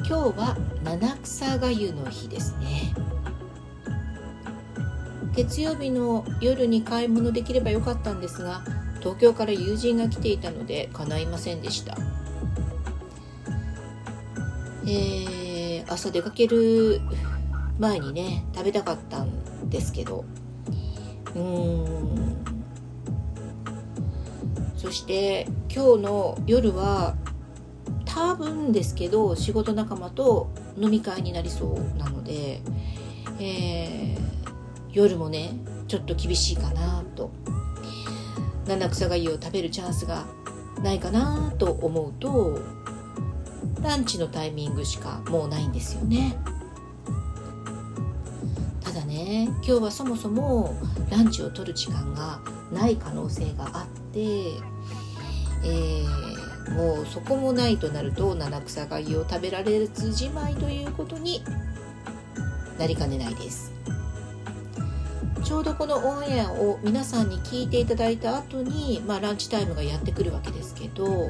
今日は七草がゆの日ですね。月曜日の夜に買い物できればよかったんですが、東京から友人が来ていたので叶いませんでした。朝出かける前にね食べたかったんですけど、そして今日の夜は多分ですけど仕事仲間と飲み会になりそうなので、夜もねちょっと厳しいかなと、七草がゆを食べるチャンスがないかなと思うと、ランチのタイミングしかもうないんですよね。ただね、今日はそもそもランチを取る時間がない可能性があって、もうそこもないとなると七草がゆを食べられずじまいということになりかねないです。ちょうどこのオンエアを皆さんに聞いていただいた後に、ランチタイムがやってくるわけですけど、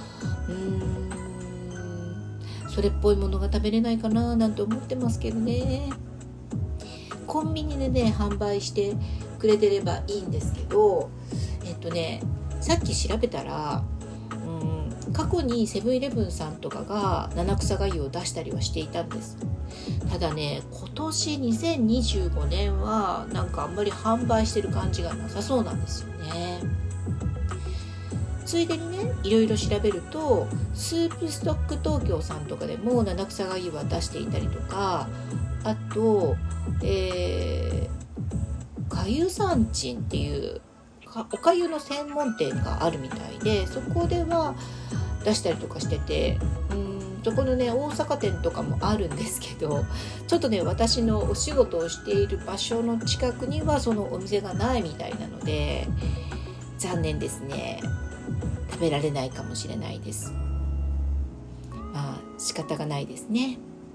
それっぽいものが食べれないかななんて思ってますけどね。コンビニでね販売してくれてればいいんですけど、さっき調べたら過去にセブンイレブンさんとかが七草がゆを出したりはしていたんです。ただね、今年2025年はなんかあんまり販売してる感じがなさそうなんですよね。ついでにねいろいろ調べると、スープストック東京さんとかでも七草がゆは出していたりとか、あとかゆさんちんっていうおかゆの専門店があるみたいで、そこでは出したりとかしてて、そこのね大阪店とかもあるんですけど、ちょっとね私のお仕事をしている場所の近くにはそのお店がないみたいなので、残念ですね。食べられないかもしれないです。仕方がないですね。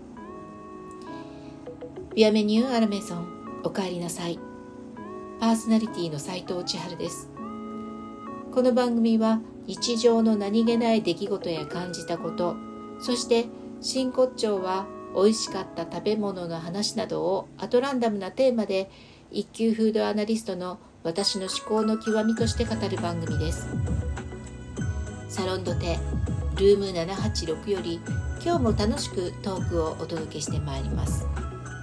ビアメニューアラメゾン、おかえりなさい。パーソナリティの斉藤千春です。この番組は日常の何気ない出来事や感じたこと、そして真骨頂は美味しかった食べ物の話などをアトランダムなテーマで一級フードアナリストの私の思考の極みとして語る番組です。サロンドテルーム786より今日も楽しくトークをお届けしてまいります。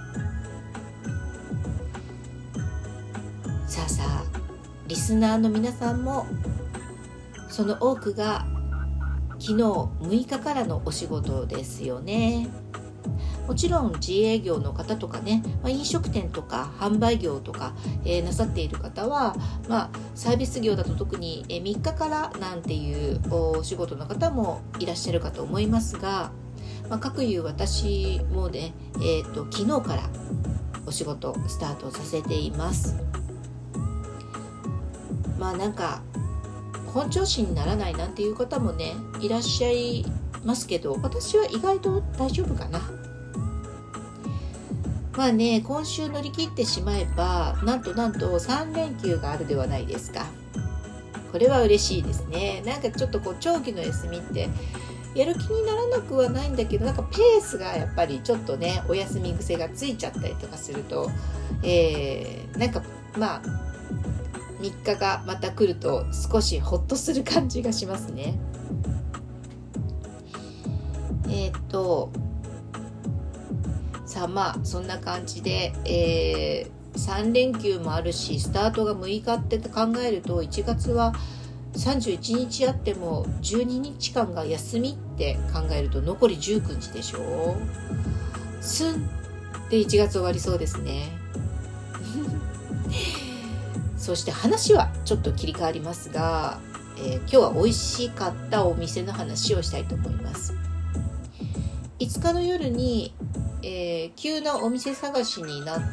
さあリスナーの皆さんもその多くが昨日6日からのお仕事ですよね。もちろん自営業の方とかね、飲食店とか販売業とか、なさっている方は、サービス業だと特に3日からなんていうお仕事の方もいらっしゃるかと思いますが、各いう私もね、昨日からお仕事スタートさせています。なんか本調子にならないなんていう方もねいらっしゃいますけど、私は意外と大丈夫かな。今週乗り切ってしまえばなんと3連休があるではないですか。これは嬉しいですね。なんかちょっと長期の休みってやる気にならなくはないんだけど、なんかペースがやっぱりちょっとねお休み癖がついちゃったりとかすると、なんか3日がまた来ると少しホッとする感じがしますね。そんな感じで、3連休もあるしスタートが6日って考えると、1月は31日あっても12日間が休みって考えると残り19日でしょ。スンって1月終わりそうですね。そして話はちょっと切り替わりますが、今日は美味しかったお店の話をしたいと思います。5日の夜に、急なお店探しになって、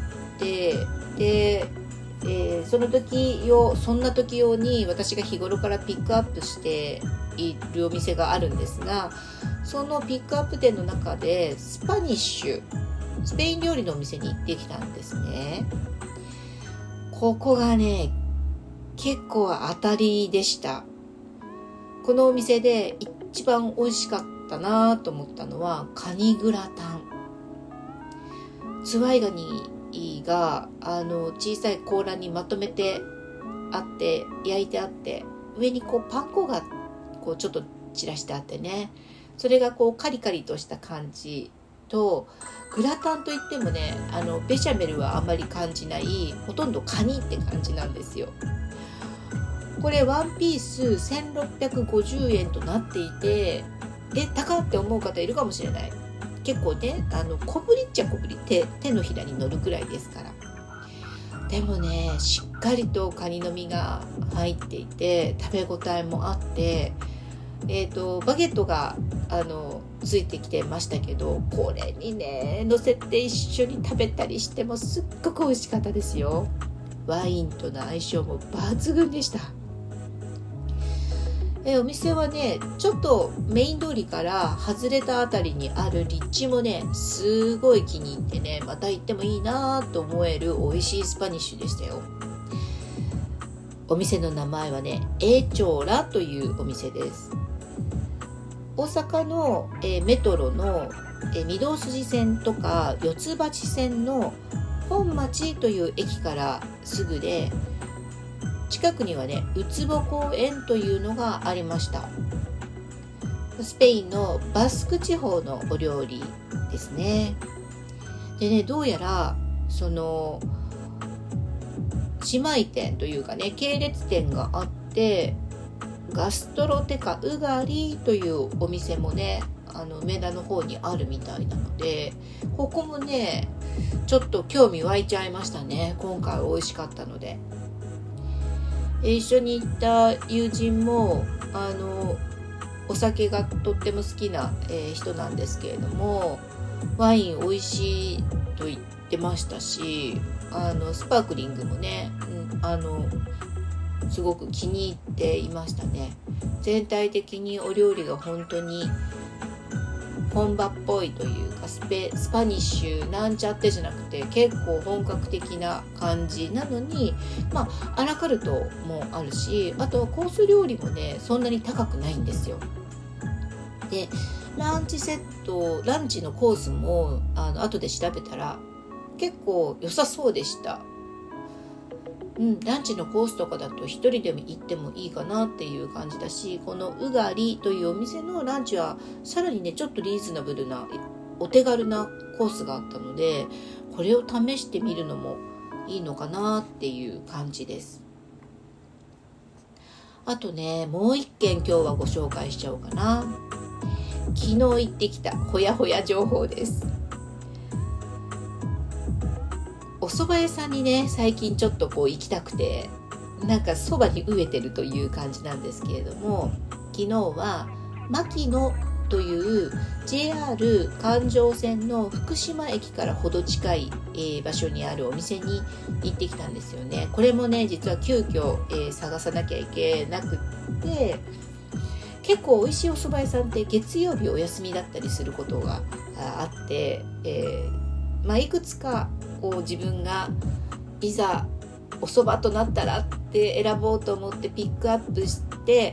で、そんな時用に私が日頃からピックアップしているお店があるんですが、そのピックアップ店の中でスペイン料理のお店に行ってきたんですね。ここがね結構当たりでした。このお店で行っ一番美味しかったなと思ったのはカニグラタン。ズワイガニが小さい甲羅にまとめてあって焼いてあって、上にこうパン粉がこうちょっと散らしてあってね、それがこうカリカリとした感じと、グラタンといってもねベシャメルはあんまり感じない、ほとんどカニって感じなんですよ。これワンピース1650円となっていて、高って思う方いるかもしれない。結構ね小ぶりっちゃ小ぶり、手のひらに乗るくらいですから。でもねしっかりとカニの身が入っていて食べ応えもあって、バゲットがついてきてましたけど、これにね乗せて一緒に食べたりしてもすっごく美味しかったですよ。ワインとの相性も抜群でした。お店はねちょっとメイン通りから外れたあたりにある立地もねすごい気に入ってね、また行ってもいいなと思える美味しいスパニッシュでしたよ。お店の名前はねエチョーラというお店です。大阪の、メトロの、御堂筋線とか四ツ橋線の本町という駅からすぐで、近くにはねウツボ公園というのがありました。スペインのバスク地方のお料理ですね。でね、どうやらその姉妹店というかね系列店があって、ガストロテカウガリというお店もね梅田の方にあるみたいなので、ここもねちょっと興味湧いちゃいましたね。今回美味しかったので。一緒に行った友人もお酒がとっても好きな、人なんですけれども、ワイン美味しいと言ってましたし、スパークリングもね、すごく気に入っていましたね。全体的にお料理が本当に本場っぽいというか、スパニッシュなんちゃってじゃなくて結構本格的な感じなのに、アラカルトもあるし、あとコース料理もねそんなに高くないんですよ。でランチのコースも後で調べたら結構良さそうでした。ランチのコースとかだと一人でも行ってもいいかなっていう感じだし、このウガリというお店のランチはさらにねちょっとリーズナブルなお手軽なコースがあったので、これを試してみるのもいいのかなっていう感じです。あとねもう一件今日はご紹介しちゃおうかな。昨日行ってきたほやほや情報です。お蕎麦屋さんにね最近ちょっとこう行きたくて、なんか蕎麦に飢えてるという感じなんですけれども、昨日は牧野という JR 環状線の福島駅からほど近い、場所にあるお店に行ってきたんですよね。これもね実は急遽、探さなきゃいけなくって、結構美味しいお蕎麦屋さんって月曜日お休みだったりすることがあって、いくつかこう自分がいざお蕎麦となったらって選ぼうと思ってピックアップして、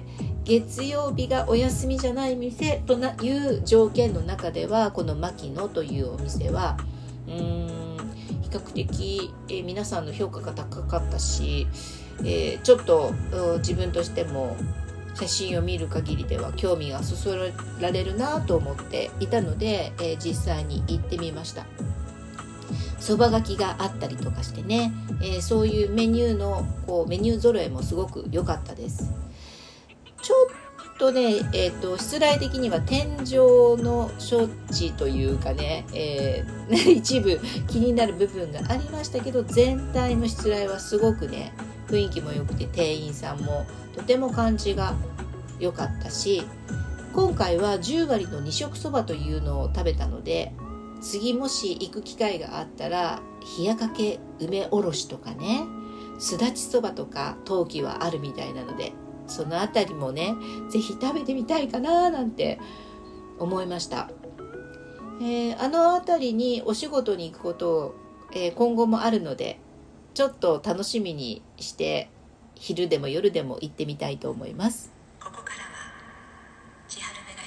月曜日がお休みじゃない店という条件の中では、この牧野というお店は比較的、皆さんの評価が高かったし、ちょっと自分としても写真を見る限りでは興味がそそられるなと思っていたので、実際に行ってみました。そばがきがあったりとかしてね、そういうメニュー揃えもすごく良かったです。ちょっとね、失礼的には天井の処置というかね、一部気になる部分がありましたけど、全体の失礼はすごくね雰囲気も良くて、店員さんもとても感じが良かったし、今回は10割の2色そばというのを食べたので、次もし行く機会があったら冷やかけ梅おろしとかね、すだちそばとか陶器はあるみたいなので、そのあたりもねぜひ食べてみたいかななんて思いました。あのあたりにお仕事に行くことを、今後もあるので、ちょっと楽しみにして昼でも夜でも行ってみたいと思います。ここからは千春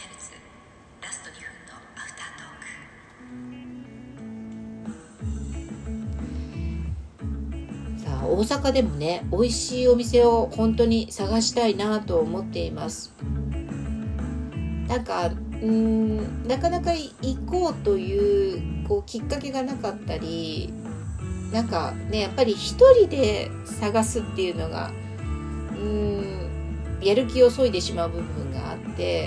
大阪でもね美味しいお店を本当に探したいなと思っています。なんかなかなか行こうというきっかけがなかったり、なんかねやっぱり一人で探すっていうのがやる気を削いでしまう部分があって、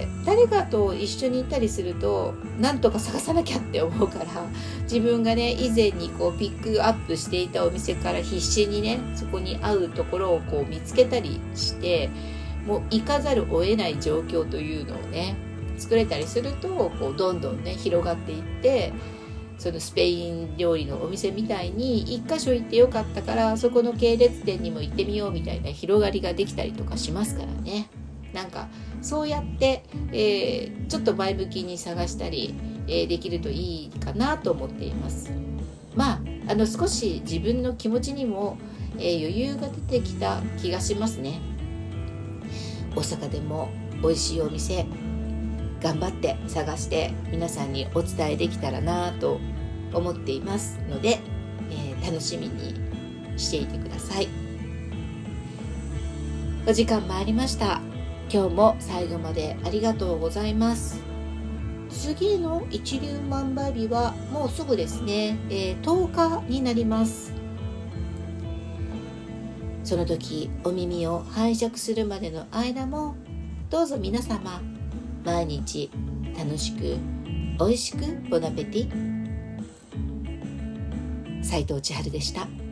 誰かと一緒に行ったりするとなんとか探さなきゃって思うから、自分がね以前にピックアップしていたお店から必死にねそこに合うところを見つけたりして、もう行かざるを得ない状況というのをね作れたりするとどんどんね広がっていって、そのスペイン料理のお店みたいに一箇所行ってよかったからそこの系列店にも行ってみようみたいな広がりができたりとかしますからね。なんかそうやって、ちょっと前向きに探したり、できるといいかなと思っています。少し自分の気持ちにも、余裕が出てきた気がしますね。大阪でも美味しいお店頑張って探して皆さんにお伝えできたらなと思っていますので、楽しみにしていてください。お時間もありました。今日も最後までありがとうございます。次の一粒万倍日はもうすぐですね、10日になります。その時お耳を拝借するまでの間もどうぞ皆様毎日楽しく美味しくボナペティ。斉藤千春でした。